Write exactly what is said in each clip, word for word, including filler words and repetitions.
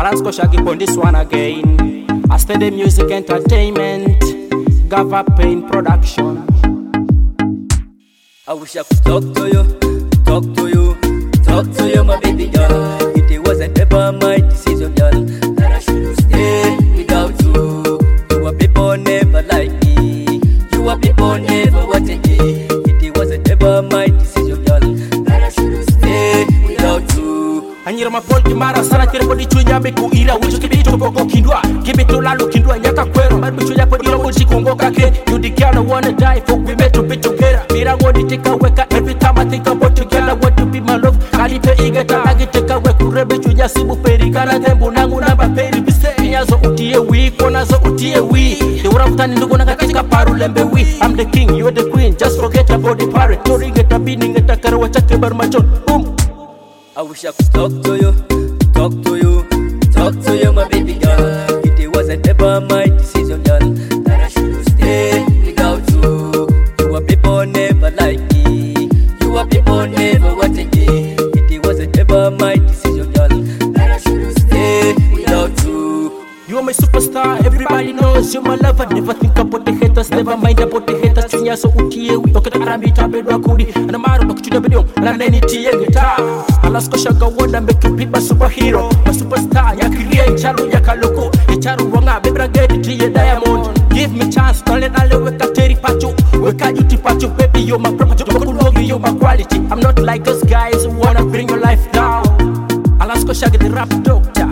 Alansko Shaggy on this one again. I study music entertainment, Gava Pain production. I wish I could talk to you, talk to you, talk to you, my baby girl. It wasn't ever my decision, girl, that I should stay without you. You are people never like me. You are people never wanted me. It wasn't ever my decision, girl, that I should stay without you. Anyira mapolti mara sana kire podi chunya beku ira wucho kibito boko kindwa kibito lalo kindwa nyaka kwero marbi chunya podi ira wucho kongoka ke you the girl I wanna die for we meant to be together mira ngodi tika weka every time I think about together want to be my love kalipe igeta agi tika weku rebe chunya sibu peri kana tembo nangu namba peri bise nyazo utie wi kona zo utie wi the ura mtani ndugo nanga katika paru lembe wi I'm the king you the queen just forget about the parrot tori ngeta bini ngeta karwa chake bar machon boom. I wish I could talk to you, talk to you, talk to you, my baby girl. It wasn't ever my decision, girl, that I should stay without you. You are people never like me. You are people never wanted me. It wasn't ever my decision, girl, that I should stay without you. You are my superstar, everybody knows you're my lover. Never think about the haters, never mind about the haters. Chunya so utie we, okay, Arabi tabe do akudi. And I'm out of the video, and I'm any tie guitar. Alansko Shaggy wanna make you be my superhero, my superstar. Ya kiria inchalo ya kaloko, inchalo wanga bebra get it to diamond. Give me chance, don't let alle weka teri pacho, weka juti pacho, baby you're my property, you're my quality. I'm not like those guys who wanna bring your life down. Alansko Shaggy the rap doctor.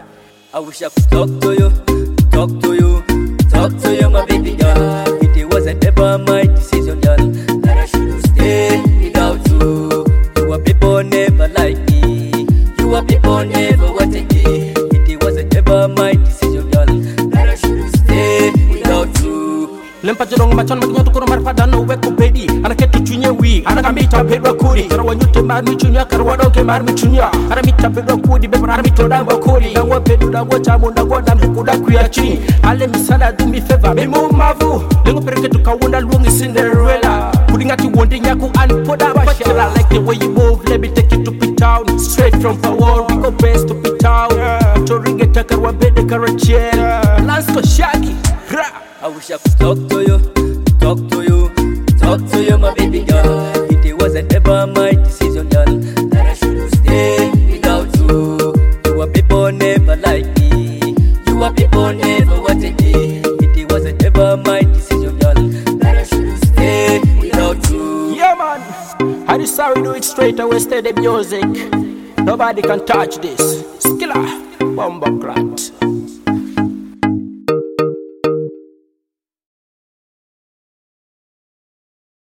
I wish I could talk to you, talk to you, talk to you, my baby girl. It wasn't ever my decision, girl, that I should stay without you. You are people never like me. You are people never wanted me. It wasn't ever my decision, girl, that I should stay without you. Lempa jorong macon maknya tukuro marpada no weko baby. Ana ketu chunya wi, ana kamita pedwa kuri. Karwa nyute marmi chunya, karwa doke marmi chunya. Ana mita pedwa kuri, beba ana mito dangwa kuri. Dangwa pedu dangwa chamu dangwa dangu kuda kuya chini. Ale misala do me favor, me mo mavu. Lengo pereke tukawunda luongi Cinderella. Kudingati wondi nyaku anipoda bashela. I like the way you move, let me take you to P-Town. Straight from Power, we go best to P-Town. Toringe takarwa bede karachel. Alansko Shaggy, rap. I wish I could talk to you, talk to you, talk to you, my baby girl. It wasn't ever my decision, girl, that I should stay without you. You are people never like me. You are people never wanted me. It wasn't ever my decision, girl, that I should stay without you. Yeah man, I decide we do it straight away, steady music. Nobody can touch this. Skilla, Bomba Grant.